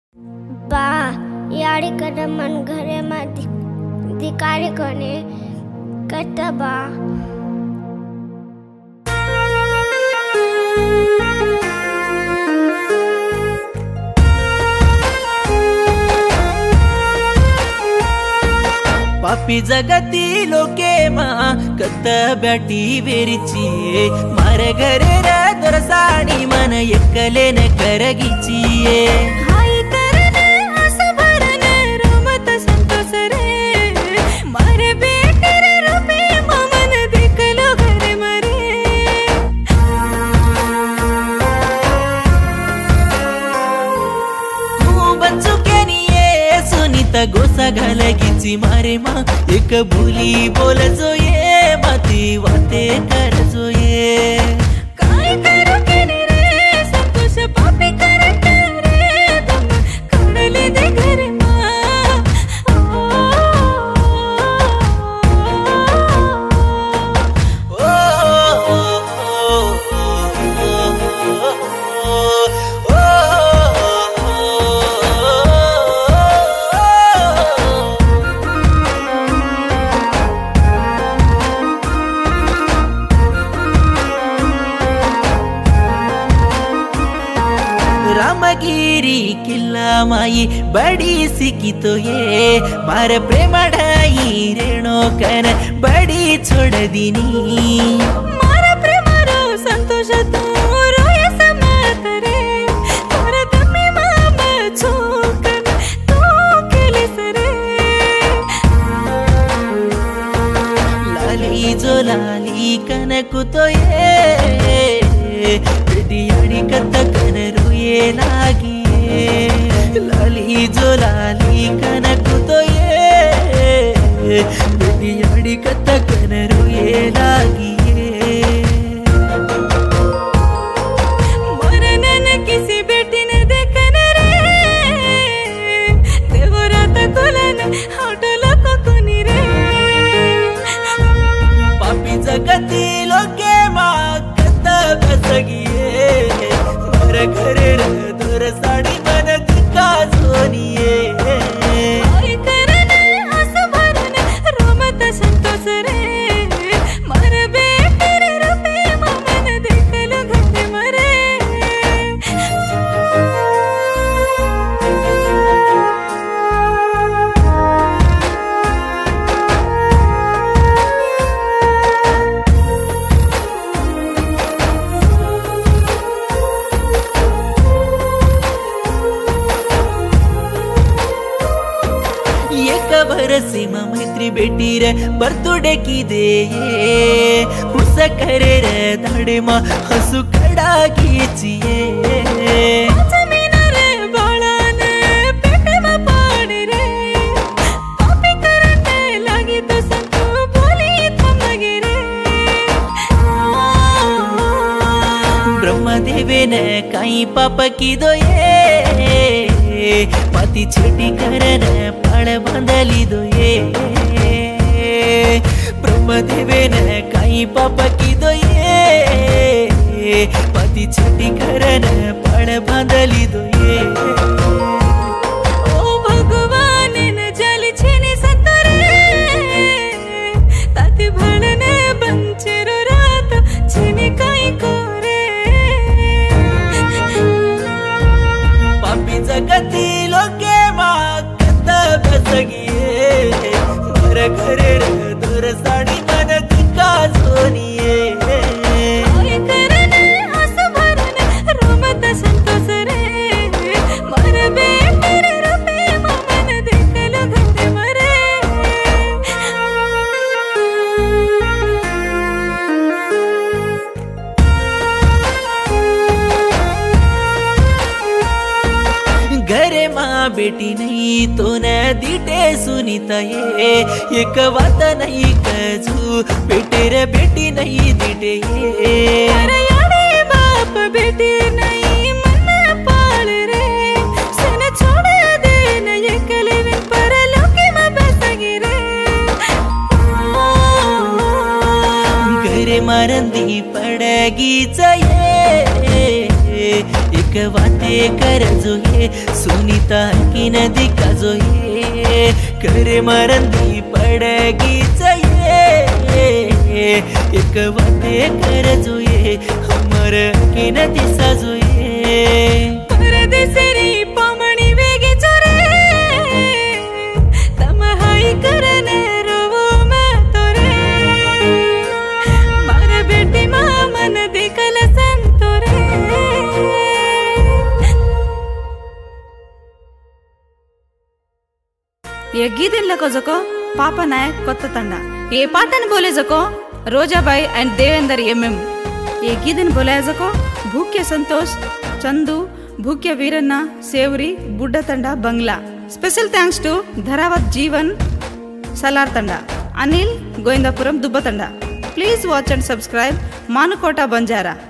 बा याडी कदा मन घरे मा दिकारी कोने कता बा पापी जगती लोके मा कत ब्याटी वेरिची मारे घरे रे दरसाणी मन एकले न करगीची हाय करने आशा भरने रमत संतोष रे मारे बेटे रे रूपे मन देखलो घरे मरे तू बंचू के निये सुनीता गोसा घालगीची मारे मा एक बोली बोल जो ये माती वाते कर जो ये काय करू केने रे संतोष पापी करते रे तुम कडले दे घरे मा रामगिरी किल्ला माई बड़ी सिकी तो ये मार प्रेम ढाई रेणो कन बड़ी छोड़ दीनी मारा प्रेमारो संतोष तू रोय समत रे तोर दमी मामा चोकन तू केलीस रे लाली जो लाली कन कुतो ये बेटियाड़ी कत कन रोये लागी लाली जो लाली कन कुतो ये बेटियाड़ी कत कन रोये लागी मोरनन किसी बेटी ने देखन रे देवरात कोलन होटल को कोनी रे पापी जगती लोके मा कत कसगिये मर घरे रे दूर साडी मन दिका सोनिये हाय करने आशा भरने रमत संतोष रे मार बेटे रे रूपे मन देखलो घरे मरे एक भरसी मैत्री बेटी रे बರ್ತುಡೆ ಕಿದೆ ಹುಸ ಕರೆ ರೆ ದಾಡೆ ಮ ಹಸು ಕಡಾಗಿಚಿಯೇ जमीन रे बाळान पेटे में पाणी रे पापी करते लगी तो संतू बोली थमगी रे ब्रह्मदेवेन काही पाप किदो ये माती छेटी करन पाळ बांधलिदो ये ब्रह्मदेवेन काही पाप किदो ये माती छेटी करन पाळ बांधलिदो ये ओ भगवान न जल छेने सतरे ताते भळने बंचेरो रात छेने काय करे पापी जगती लोके मा कत कसगिये मर घरे रे दूर साडी मन दिका सोनिये हाय करने आशा भरने रमत संतोष रे मार बेटे रे रूपे मन देखलो घरे मरे घरे माँ बेटी नहीं तो न दीटे सुनीता ये एक बात नहीं कजू बेटे रे बेटी नहीं दीटे ये अरे यारे बाप बेटी नहीं मन पाल रे सन छोड़ दे न ये कलेविन पर लोके में बसगी रे घरे मारंदी पडगी ये एक एक वाते कर जो ये सुनीता की नदी का जो ये करे मरंदी पड़ेगी चाहिए एक वाते कर जो ये हमर की नदी सा जो ये परदेसरी पामणी वेगी चोरे तमहाई करने रोवो मैं तोरे मारे बेटी मां मन दिखल संतोरे ये गीदन लको जको पापा नायक కొత్త తండ ये पाटन बोले जको रोजाबाई एंड देवेंद्र एमएम ये गीदन बोले जको भूक्य संतोष चंदू भूक्य वीरन्न सेवरी बुड्ड ತಂಡ बंगला special thanks to Dharavat Jeevan Salar ತಂಡ अनिल गोविंदापुरम दुब्ब ತಂಡ please watch and subscribe Manukota Banjara.